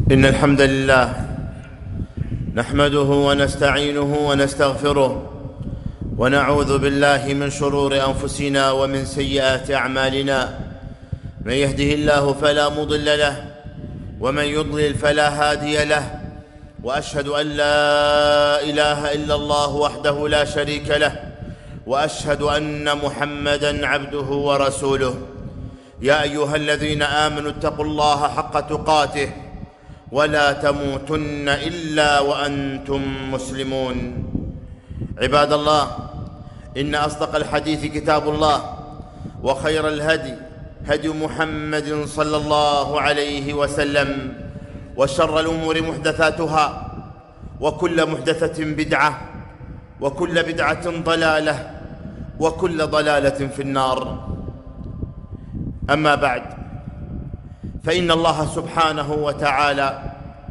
إن الحمد لله نحمده ونستعينه ونستغفره ونعوذ بالله من شرور أنفسنا ومن سيئات أعمالنا. من يهده الله فلا مضل له ومن يضلل فلا هادي له، وأشهد أن لا إله إلا الله وحده لا شريك له، وأشهد أن محمدًا عبده ورسوله. يا أيها الذين آمنوا اتقوا الله حق تقاته ولا تموتن إلا وأنتم مسلمون. عباد الله، إن أصدق الحديث كتاب الله، وخير الهدي هدي محمد صلى الله عليه وسلم، وشر الأمور محدثاتها، وكل محدثة بدعة، وكل بدعة ضلالة، وكل ضلالة في النار. أما بعد، فإن الله سبحانه وتعالى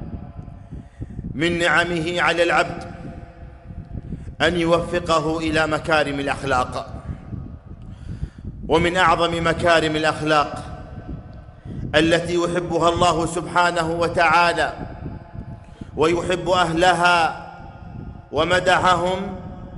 من نعمه على العبد أن يوفقه إلى مكارم الأخلاق. ومن أعظم مكارم الأخلاق التي يحبها الله سبحانه وتعالى ويحب أهلها ومدحهم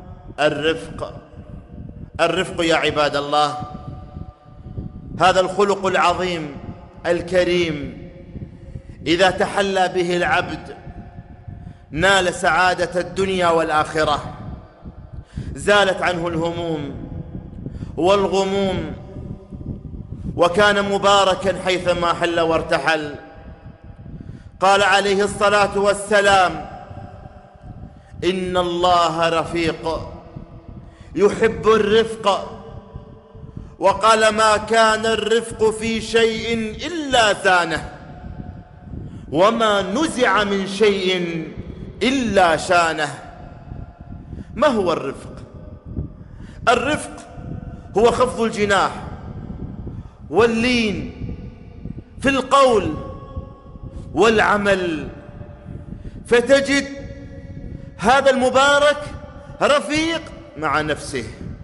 الرفق يا عباد الله. هذا الخلق العظيم الكريم إذا تحلى به العبد نال سعادة الدنيا والآخرة، زالت عنه الهموم والغموم، وكان مباركا حيثما حل وارتحل. قال عليه الصلاة والسلام: إن الله رفيق يحب الرفق. وقال: ما كان الرفق في شيء إلا زانه، وما نزع من شيء إلا شانه. ما هو الرفق؟ الرفق هو خفض الجناح واللين في القول والعمل، فتجد هذا المبارك رفيق مع نفسه،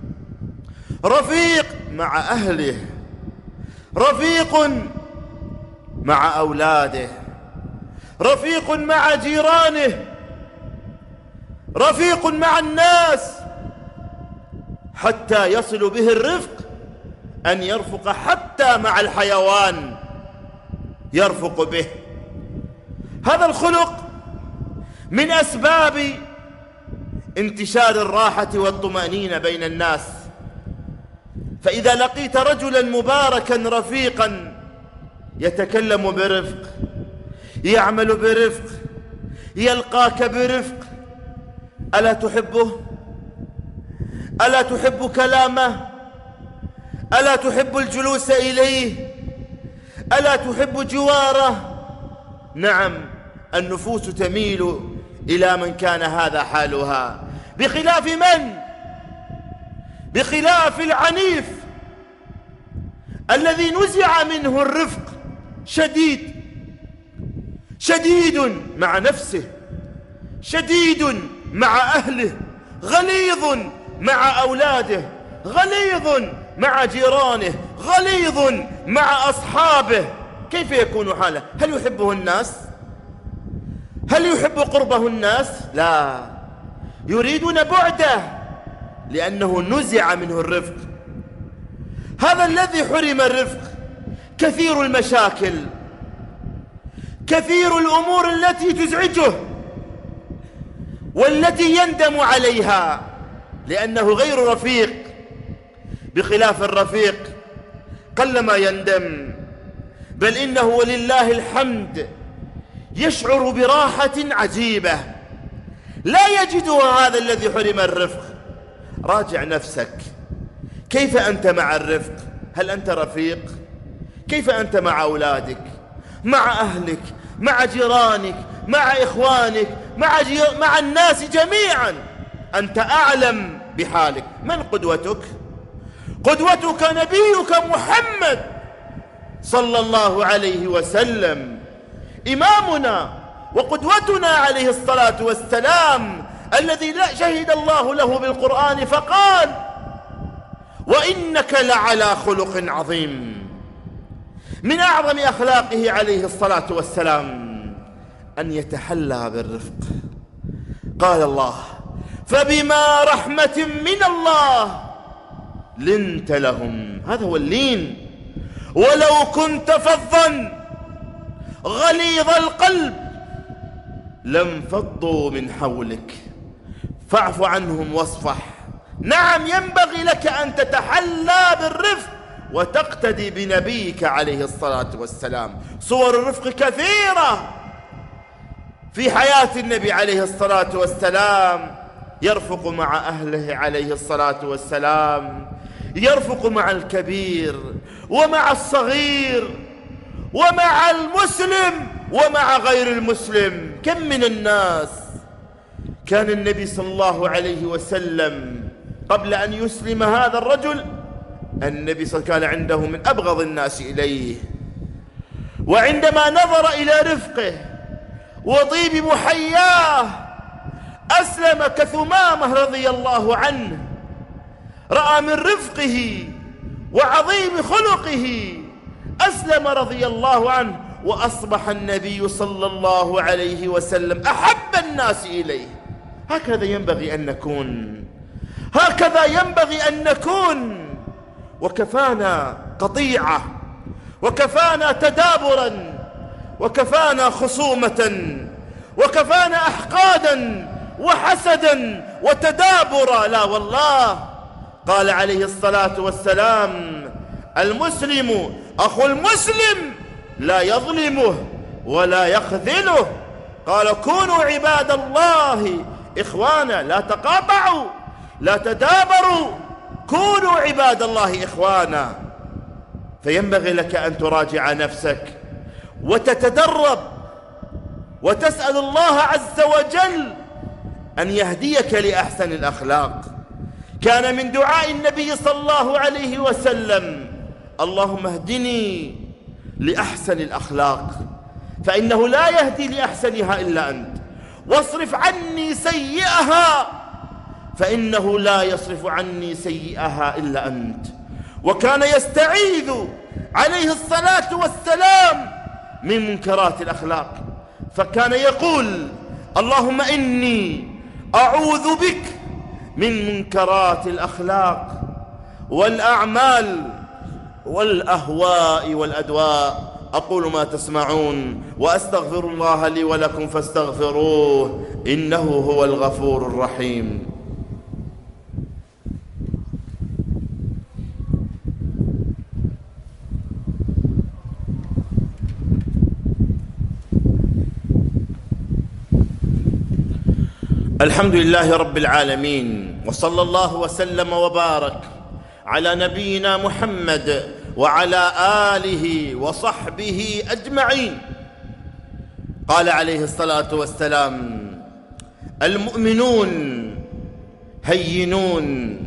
رفيق مع أهله، رفيق مع أولاده، رفيق مع جيرانه، رفيق مع الناس، حتى يصل به الرفق أن يرفق حتى مع الحيوان، يرفق به. هذا الخلق من أسباب انتشار الراحة والطمأنينة بين الناس. فإذا لقيت رجلا مباركا رفيقا يتكلم برفق، يعمل برفق، يلقاك برفق، ألا تحبه؟ ألا تحب كلامه؟ ألا تحب الجلوس إليه؟ ألا تحب جواره؟ نعم، النفوس تميل إلى من كان هذا حالها، بخلاف من؟ بخلاف العنيف الذي نزع منه الرفق، شديد مع نفسه، شديد مع أهله، غليظ مع أولاده، غليظ مع جيرانه، غليظ مع أصحابه. كيف يكون حاله؟ هل يحبه الناس؟ هل يحب قربه الناس؟ لا، يريدون بعده لأنه نزع منه الرفق. هذا الذي حرم الرفق كثير المشاكل، كثير الأمور التي تزعجه والتي يندم عليها لأنه غير رفيق. بخلاف الرفيق قلما يندم، بل إنه ولله الحمد يشعر براحة عجيبة لا يجدها هذا الذي حرم الرفق. راجع نفسك، كيف أنت مع الرفق؟ هل أنت رفيق؟ كيف أنت مع أولادك، مع أهلك، مع جيرانك، مع إخوانك، مع الناس جميعا؟ أنت أعلم بحالك. من قدوتك؟ قدوتك نبيك محمد صلى الله عليه وسلم، إمامنا وقدوتنا عليه الصلاة والسلام، الذي شهد الله له بالقرآن فقال: وإنك لعلى خلق عظيم. من أعظم أخلاقه عليه الصلاة والسلام أن يتحلى بالرفق. قال الله: فبما رحمة من الله لنت لهم. هذا هو اللين. ولو كنت فظا غليظ القلب لانفضوا من حولك فاعف عنهم واصفح. نعم، ينبغي لك أن تتحلى بالرفق وتقتدي بنبيك عليه الصلاة والسلام. صور الرفق كثيرة في حياة النبي عليه الصلاة والسلام. يرفق مع أهله عليه الصلاة والسلام، يرفق مع الكبير ومع الصغير ومع المسلم ومع غير المسلم. كم من الناس كان النبي صلى الله عليه وسلم قبل أن يسلم هذا الرجل، النبي صلى الله عليه وسلم كان عنده من أبغض الناس إليه، وعندما نظر إلى رفقه وطيب محياه أسلم كثمامة رضي الله عنه. رأى من رفقه وعظيم خلقه أسلم رضي الله عنه، وأصبح النبي صلى الله عليه وسلم أحب الناس إليه. هكذا ينبغي أن نكون، هكذا ينبغي أن نكون. وكفانا قطيعة، وكفانا تدابرا، وكفانا خصومة، وكفانا أحقادا وحسدا وتدابرا. لا والله، قال عليه الصلاة والسلام: المسلم أخو المسلم لا يظلمه ولا يخذله. قال: كونوا عباد الله إخوانا، لا تقاطعوا، لا تدابروا، كونوا عباد الله إخوانا. فينبغي لك أن تراجع نفسك وتتدرب وتسأل الله عز وجل أن يهديك لأحسن الأخلاق. كان من دعاء النبي صلى الله عليه وسلم: اللهم اهدني لأحسن الأخلاق فإنه لا يهدي لأحسنها إلا أنت، واصرف عني سيئها فإنه لا يصرف عني سيئها إلا أنت. وكان يستعيذ عليه الصلاة والسلام من منكرات الأخلاق، فكان يقول: اللهم إني أعوذ بك من منكرات الأخلاق والأعمال والأهواء والأدواء. أقول ما تسمعون وأستغفر الله لي ولكم فاستغفروه إنه هو الغفور الرحيم. الحمد لله رب العالمين، وصلى الله وسلم وبارك على نبينا محمد وعلى آله وصحبه أجمعين. قال عليه الصلاة والسلام: المؤمنون هينون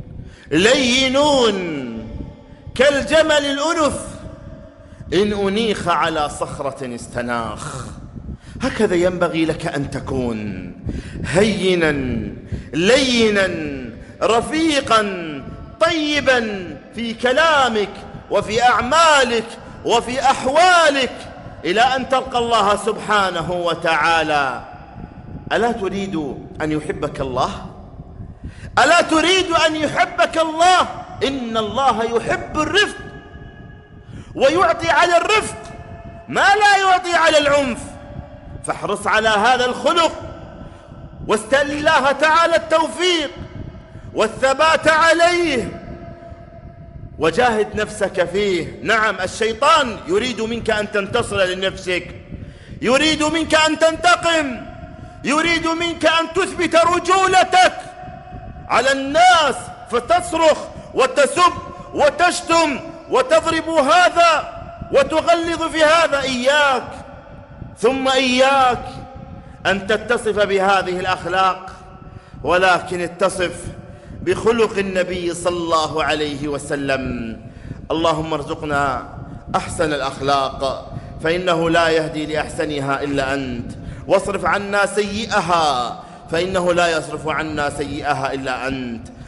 لينون كالجمل الأنف إن أنيخ على صخرة استناخ. هكذا ينبغي لك أن تكون، هينا لينا رفيقا طيبا في كلامك وفي أعمالك وفي أحوالك إلى أن تلقى الله سبحانه وتعالى. ألا تريد أن يحبك الله؟ ألا تريد أن يحبك الله؟ إن الله يحب الرفق ويعطي على الرفق ما لا يعطي على العنف. فاحرص على هذا الخلق واستل الله تعالى التوفيق والثبات عليه وجاهد نفسك فيه. نعم، الشيطان يريد منك أن تنتصر لنفسك، يريد منك أن تنتقم، يريد منك أن تثبت رجولتك على الناس، فتصرخ وتسب وتشتم وتضرب هذا وتغلظ في هذا. إياك ثم إياك أن تتصف بهذه الأخلاق، ولكن اتصف بخلق النبي صلى الله عليه وسلم. اللهم ارزقنا أحسن الأخلاق فإنه لا يهدي لأحسنها إلا أنت، واصرف عنا سيئها فإنه لا يصرف عنا سيئها إلا أنت.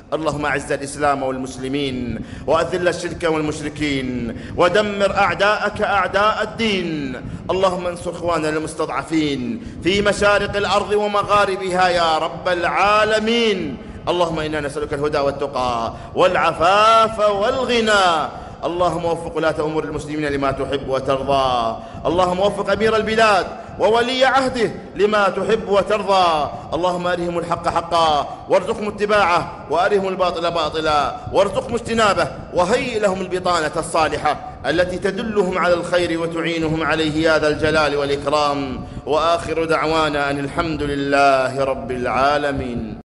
اللهم أعز الإسلام والمسلمين وأذل الشرك والمشركين ودمر أعداءك أعداء الدين. اللهم انصر إخواننا المستضعفين في مشارق الأرض ومغاربها يا رب العالمين. اللهم إنا نسألك الهدى والتقى والعفاف والغنى. اللهم وفق ولاة أمور المسلمين لما تحب وترضى. اللهم وفق أمير البلاد وولي عهده لما تحب وترضى. اللهم أرهم الحق حقا وارزقهم اتباعه، وأرهم الباطل باطلا وارزقهم اجتنابه، وهيئ لهم البطانة الصالحة التي تدلهم على الخير وتعينهم عليه يا ذا الجلال والإكرام. وآخر دعوانا أن الحمد لله رب العالمين.